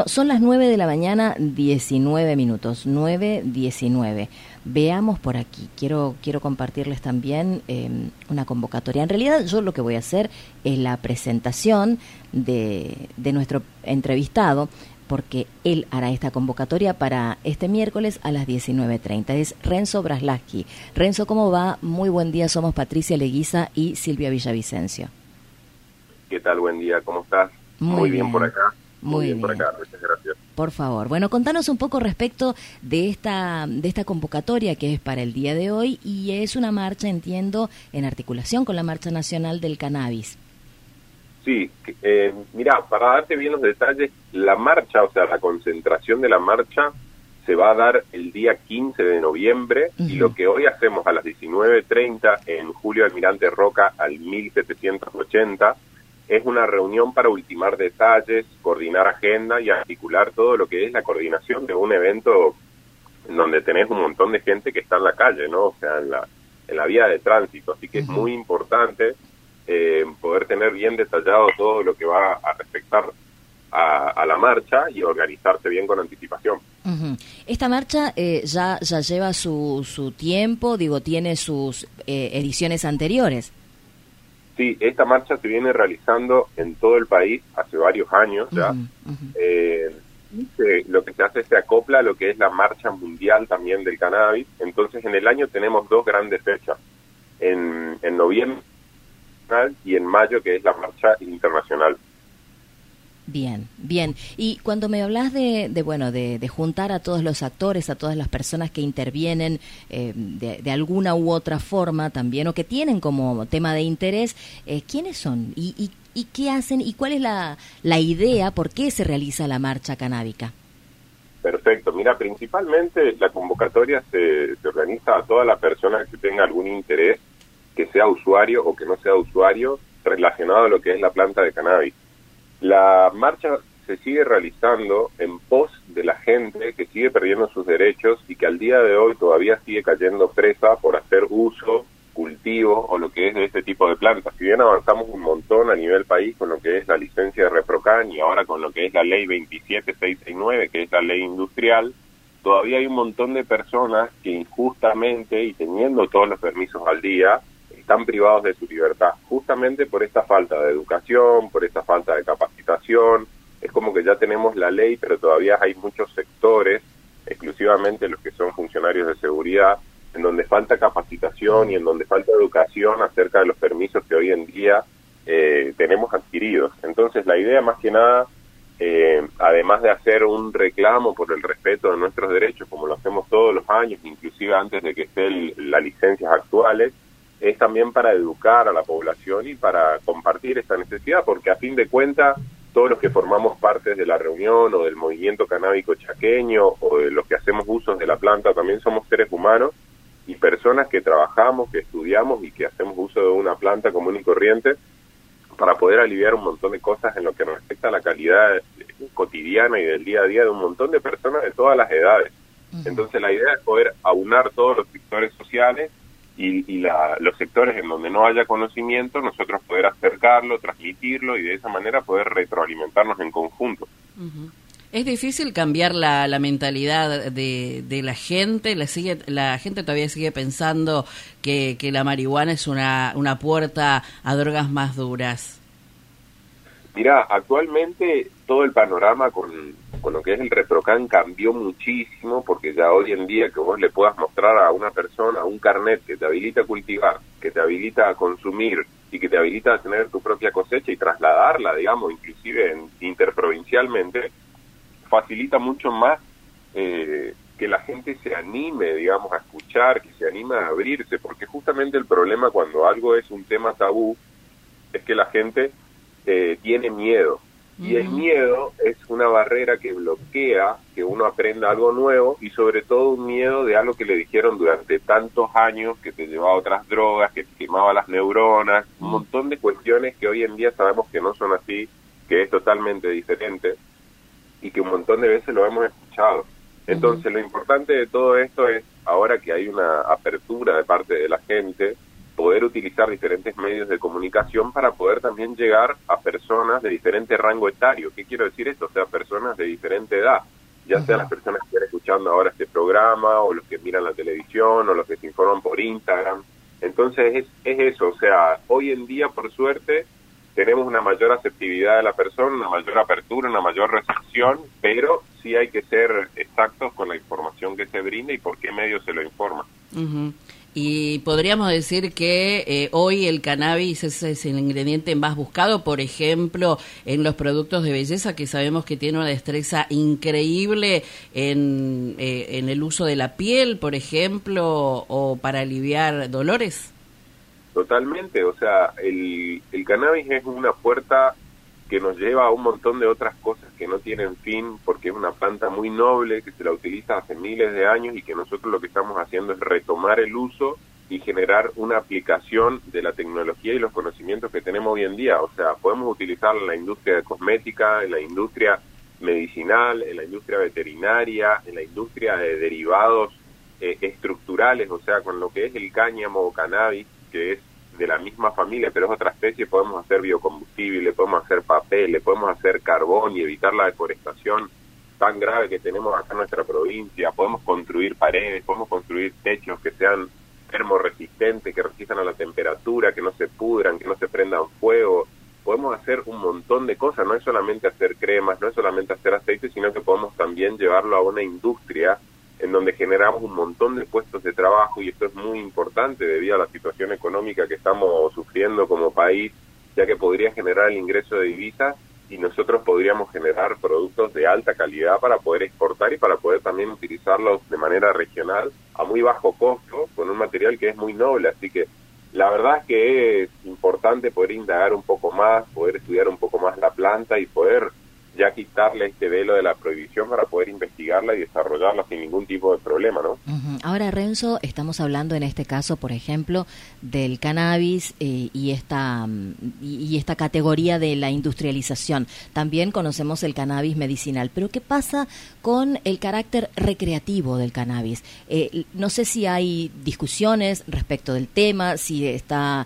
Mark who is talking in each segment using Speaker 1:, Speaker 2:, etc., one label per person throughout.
Speaker 1: Son las 9 de la mañana, 19 minutos, 9:19. Veamos por aquí, quiero compartirles también una convocatoria. En realidad yo lo que voy a hacer es la presentación de nuestro entrevistado, porque él hará esta convocatoria para este miércoles a las 19:30. Es Renzo Braslaski. Renzo, ¿cómo va? Muy buen día, somos Patricia Leguiza y Silvia Villavicencio.
Speaker 2: ¿Qué tal? Buen día, ¿cómo estás? Muy bien por acá.
Speaker 1: Muy bien
Speaker 2: por acá, muchas gracias.
Speaker 1: Por favor. Bueno, contanos un poco respecto de esta convocatoria que es para el día de hoy, y es una marcha, entiendo, en articulación con la Marcha Nacional del Cannabis.
Speaker 2: Sí, mira, para darte bien los detalles, la marcha, o sea, la concentración de la marcha se va a dar el día 15 de noviembre, y lo que hoy hacemos a las 19:30 en Julio Almirante Roca al 1780, es una reunión para ultimar detalles, coordinar agenda y articular todo lo que es la coordinación de un evento en donde tenés un montón de gente que está en la calle, ¿no? O sea, en la vía de tránsito. Así que es muy importante poder tener bien detallado todo lo que va a respectar a la marcha y organizarse bien con anticipación.
Speaker 1: Esta marcha ya lleva su tiempo, digo, tiene sus ediciones anteriores.
Speaker 2: Sí, esta marcha se viene realizando en todo el país hace varios años ya. Lo que se hace es se acopla a lo que es la marcha mundial también del cannabis. Entonces en el año tenemos dos grandes fechas, en noviembre y en mayo, que es la marcha internacional.
Speaker 1: Bien, bien. Y cuando me hablas de juntar a todos los actores, a todas las personas que intervienen de alguna u otra forma también, o que tienen como tema de interés, ¿quiénes son? ¿Y qué hacen? ¿Y cuál es la idea? ¿Por qué se realiza la marcha canábica?
Speaker 2: Perfecto. Mira, principalmente la convocatoria se organiza a toda la persona que tenga algún interés, que sea usuario o que no sea usuario, relacionado a lo que es la planta de cannabis. La marcha se sigue realizando en pos de la gente que sigue perdiendo sus derechos y que al día de hoy todavía sigue cayendo presa por hacer uso, cultivo o lo que es de este tipo de plantas. Si bien avanzamos un montón a nivel país con lo que es la licencia de Reprocan y ahora con lo que es la ley 27669, que es la ley industrial, todavía hay un montón de personas que injustamente y teniendo todos los permisos al día, están privados de su libertad, justamente por esta falta de educación, por esta falta de capacitación. Es como que ya tenemos la ley, pero todavía hay muchos sectores, exclusivamente los que son funcionarios de seguridad, en donde falta capacitación y en donde falta educación acerca de los permisos que hoy en día tenemos adquiridos. Entonces la idea más que nada, además de hacer un reclamo por el respeto de nuestros derechos, como lo hacemos todos los años, inclusive antes de que estén las licencias actuales, es también para educar a la población y para compartir esta necesidad, porque a fin de cuentas, todos los que formamos parte de la reunión o del movimiento canábico chaqueño o de los que hacemos usos de la planta, también somos seres humanos y personas que trabajamos, que estudiamos y que hacemos uso de una planta común y corriente para poder aliviar un montón de cosas en lo que respecta a la calidad cotidiana y del día a día de un montón de personas de todas las edades. Entonces la idea es poder aunar todos los sectores sociales y los sectores en donde no haya conocimiento, nosotros poder acercarlo, transmitirlo y de esa manera poder retroalimentarnos en conjunto.
Speaker 3: Es difícil cambiar la mentalidad de la gente. La gente todavía sigue pensando que la marihuana es una puerta a drogas más duras.
Speaker 2: Mira, actualmente todo el panorama con lo que es el Reprocan cambió muchísimo, porque ya hoy en día que vos le puedas mostrar a una persona un carnet que te habilita a cultivar, que te habilita a consumir y que te habilita a tener tu propia cosecha y trasladarla, digamos, inclusive interprovincialmente, facilita mucho más que la gente se anime, digamos, a escuchar, que se anime a abrirse, porque justamente el problema cuando algo es un tema tabú es que la gente tiene miedo. Y el miedo es una barrera que bloquea que uno aprenda algo nuevo y sobre todo un miedo de algo que le dijeron durante tantos años, que te llevaba a otras drogas, que te quemaba las neuronas, un montón de cuestiones que hoy en día sabemos que no son así, que es totalmente diferente y que un montón de veces lo hemos escuchado. Entonces lo importante de todo esto es, ahora que hay una apertura de parte de la gente, poder utilizar diferentes medios de comunicación para poder también llegar a personas de diferente rango etario. ¿Qué quiero decir esto? O sea, personas de diferente edad, ya sean las personas que están escuchando ahora este programa, o los que miran la televisión, o los que se informan por Instagram. Entonces es eso, o sea, hoy en día, por suerte, tenemos una mayor aceptividad de la persona, una mayor apertura, una mayor recepción, pero sí hay que ser exactos con la información que se brinda y por qué medio se lo informa.
Speaker 3: Y podríamos decir que hoy el cannabis es el ingrediente más buscado, por ejemplo, en los productos de belleza, que sabemos que tiene una destreza increíble en el uso de la piel, por ejemplo, o para aliviar dolores.
Speaker 2: Totalmente, o sea, el cannabis es una puerta que nos lleva a un montón de otras cosas que no tienen fin, porque es una planta muy noble, que se la utiliza hace miles de años y que nosotros lo que estamos haciendo es retomar el uso y generar una aplicación de la tecnología y los conocimientos que tenemos hoy en día. O sea, podemos utilizarla en la industria de cosmética, en la industria medicinal, en la industria veterinaria, en la industria de derivados estructurales, o sea, con lo que es el cáñamo o cannabis, que es de la misma familia, pero es otra especie. Podemos hacer biocombustible, podemos hacer papel, podemos hacer carbón y evitar la deforestación tan grave que tenemos acá en nuestra provincia. Podemos construir paredes, podemos construir techos que sean termorresistentes, que resistan a la temperatura, que no se pudran, que no se prendan fuego. Podemos hacer un montón de cosas, no es solamente hacer cremas, no es solamente hacer aceite, sino que podemos también llevarlo a una industria en donde generamos un montón de puestos de trabajo, y esto es muy importante debido a la situación económica que estamos sufriendo como país, ya que podría generar el ingreso de divisas y nosotros podríamos generar productos de alta calidad para poder exportar y para poder también utilizarlos de manera regional a muy bajo costo, con un material que es muy noble. Así que la verdad es que es importante poder indagar un poco más, poder estudiar un poco más la planta y poder ya quitarle este velo de la prohibición para poder investigarla y desarrollarla sin ningún tipo de problema, ¿no?
Speaker 1: Ahora, Renzo, estamos hablando en este caso, por ejemplo, del cannabis y esta categoría de la industrialización. También conocemos el cannabis medicinal, pero ¿qué pasa con el carácter recreativo del cannabis? No sé si hay discusiones respecto del tema, si está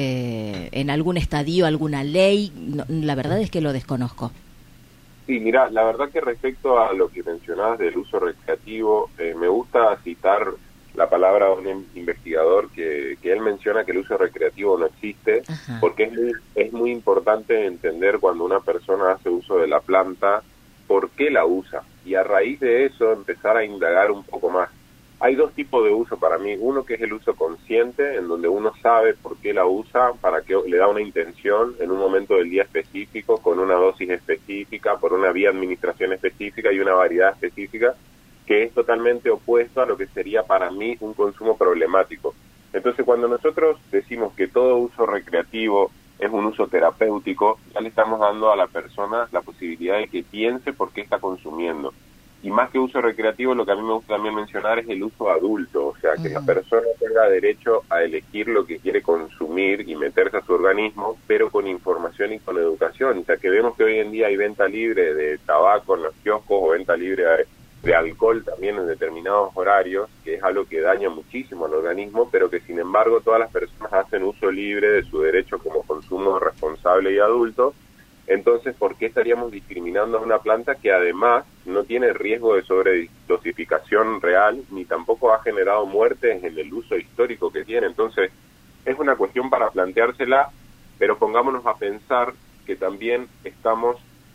Speaker 1: en algún estadio, alguna ley. No, la verdad es que lo desconozco.
Speaker 2: Sí, mira, la verdad que respecto a lo que mencionabas del uso recreativo, me gusta citar la palabra de un investigador que él menciona que el uso recreativo no existe. Ajá. Porque es muy importante entender cuando una persona hace uso de la planta, por qué la usa, y a raíz de eso empezar a indagar un poco más. Hay dos tipos de uso para mí. Uno que es el uso consciente, en donde uno sabe por qué la usa, para que le da una intención en un momento del día específico, con una dosis específica, por una vía de administración específica y una variedad específica, que es totalmente opuesto a lo que sería para mí un consumo problemático. Entonces, cuando nosotros decimos que todo uso recreativo es un uso terapéutico, ya le estamos dando a la persona la posibilidad de que piense por qué está consumiendo. Y más que uso recreativo, lo que a mí me gusta también mencionar es el uso adulto, o sea, que la persona tenga derecho a elegir lo que quiere consumir y meterse a su organismo, pero con información y con educación. O sea, que vemos que hoy en día hay venta libre de tabaco en los kioscos o venta libre de alcohol también en determinados horarios, que es algo que daña muchísimo al organismo, pero que sin embargo todas las personas hacen uso libre de su derecho como consumo responsable y adulto. Entonces, ¿por qué estaríamos discriminando a una planta que además no tiene riesgo de sobredosificación real, ni tampoco ha generado muertes en el uso histórico que tiene? Entonces, es una cuestión para planteársela, pero pongámonos a pensar que también estamos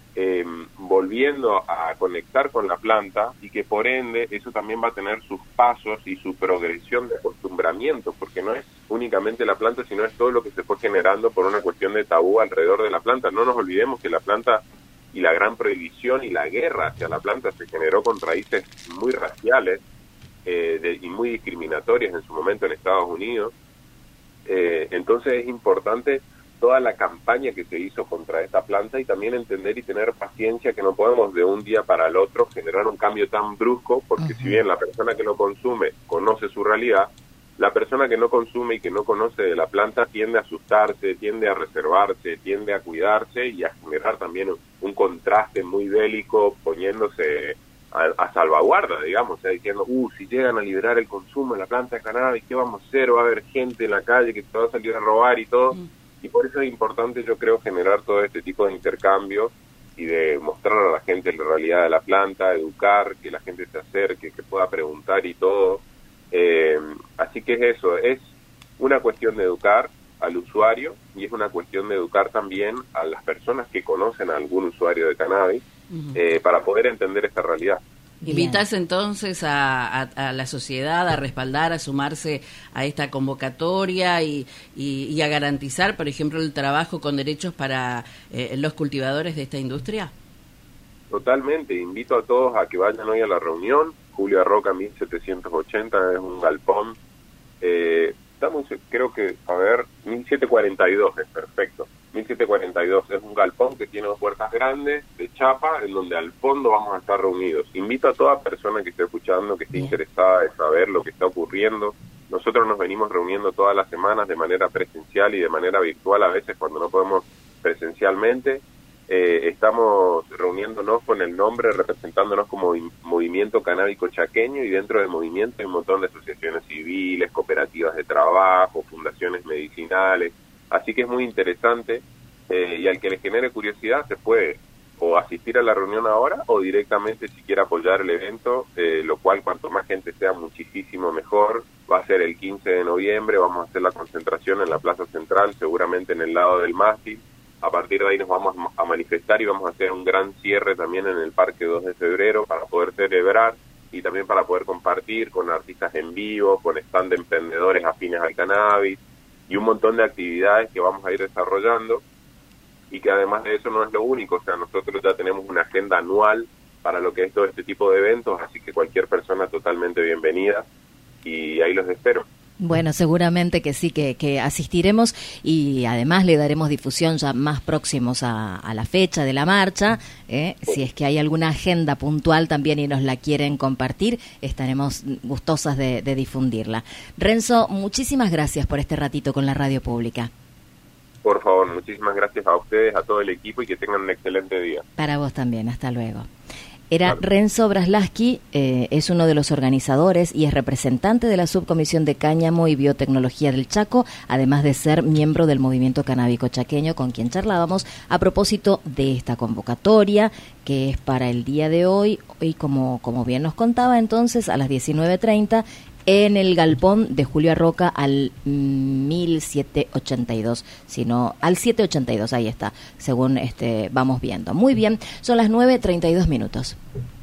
Speaker 2: volviendo a conectar con la planta, y que por ende eso también va a tener sus pasos y su progresión de acostumbramiento, porque no es únicamente la planta, sino es todo lo que se fue generando por una cuestión de tabú alrededor de la planta. No nos olvidemos que la planta y la gran prohibición y la guerra hacia la planta se generó con raíces muy raciales y muy discriminatorias en su momento en Estados Unidos. Entonces es importante toda la campaña que se hizo contra esta planta, y también entender y tener paciencia, que no podemos de un día para el otro generar un cambio tan brusco, porque si bien la persona que lo consume conoce su realidad, la persona que no consume y que no conoce de la planta tiende a asustarse, tiende a reservarse, tiende a cuidarse y a generar también un contraste muy bélico, poniéndose a salvaguarda, digamos, o sea, diciendo, si llegan a liberar el consumo en la planta de cannabis, ¿qué vamos a hacer? Va a haber gente en la calle que te va a salir a robar y todo. Y por eso es importante, yo creo, generar todo este tipo de intercambio y de mostrar a la gente la realidad de la planta, educar, que la gente se acerque, que pueda preguntar y todo. Así que es eso, es una cuestión de educar al usuario y es una cuestión de educar también a las personas que conocen a algún usuario de cannabis para poder entender esta realidad.
Speaker 3: Invitas entonces a la sociedad a respaldar, a sumarse a esta convocatoria y a garantizar, por ejemplo, el trabajo con derechos para los cultivadores de esta industria.
Speaker 2: Totalmente, invito a todos a que vayan hoy a la reunión. Julio Arroca 1780 es un galpón. Estamos, creo que, 1742 es perfecto. 1742 es un galpón que tiene 2 puertas grandes de chapa, en donde al fondo vamos a estar reunidos. Invito a toda persona que esté escuchando, que esté interesada en saber lo que está ocurriendo. Nosotros nos venimos reuniendo todas las semanas de manera presencial y de manera virtual, a veces cuando no podemos presencialmente. Estamos reuniéndonos con el nombre, representándonos como Movimiento Canábico Chaqueño, y dentro del movimiento hay un montón de asociaciones civiles, cooperativas de trabajo, fundaciones medicinales. Así que es muy interesante, y al que le genere curiosidad se puede o asistir a la reunión ahora o directamente si quiere apoyar el evento, lo cual cuanto más gente sea muchísimo mejor. Va a ser el 15 de noviembre, vamos a hacer la concentración en la Plaza Central, seguramente en el lado del mástil. A partir de ahí nos vamos a manifestar y vamos a hacer un gran cierre también en el Parque 2 de Febrero para poder celebrar y también para poder compartir con artistas en vivo, con stand de emprendedores afines al cannabis y un montón de actividades que vamos a ir desarrollando, y que además de eso no es lo único, o sea, nosotros ya tenemos una agenda anual para lo que es todo este tipo de eventos, así que cualquier persona totalmente bienvenida y ahí los espero.
Speaker 1: Bueno, seguramente que sí, que asistiremos, y además le daremos difusión ya más próximos a la fecha de la marcha. Si es que hay alguna agenda puntual también y nos la quieren compartir, estaremos gustosas de difundirla. Renzo, muchísimas gracias por este ratito con la Radio Pública.
Speaker 2: Por favor, muchísimas gracias a ustedes, a todo el equipo, y que tengan un excelente día.
Speaker 1: Para vos también, hasta luego. Era Renzo Braslaski, es uno de los organizadores y es representante de la Subcomisión de Cáñamo y Biotecnología del Chaco, además de ser miembro del Movimiento Canábico Chaqueño, con quien charlábamos a propósito de esta convocatoria, que es para el día de hoy, y como bien nos contaba entonces, a las 19:30, en el galpón de Julio Arroca al 1782, sino al 782, ahí está, según vamos viendo. Muy bien, son las 9:32 minutos.